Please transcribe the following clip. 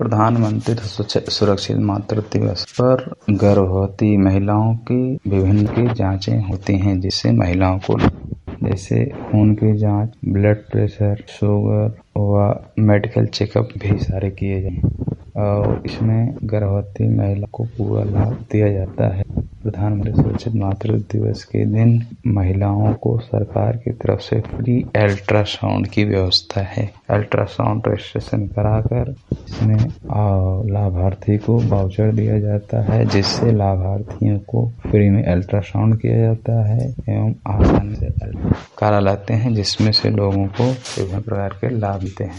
प्रधानमंत्री सुरक्षित मातृत्व दिवस पर गर्भवती महिलाओं की विभिन्न जांचें होती हैं, जिससे महिलाओं को जैसे खून की जांच, ब्लड प्रेशर, शुगर व मेडिकल चेकअप भी सारे किए जाएं और इसमें गर्भवती महिला को पूरा लाभ दिया जाता है। प्रधानमंत्री सुरक्षित मातृत्व दिवस के दिन महिलाओं को सरकार की तरफ से फ्री अल्ट्रासाउंड की व्यवस्था है। अल्ट्रासाउंड रजिस्ट्रेशन कराकर इसमें लाभार्थी को वाउचर दिया जाता है, जिससे लाभार्थियों को फ्री में अल्ट्रासाउंड किया जाता है एवं आसानी से करा लाते हैं, जिसमें से लोगों को विभिन्न प्रकार के लाभ मिलते हैं।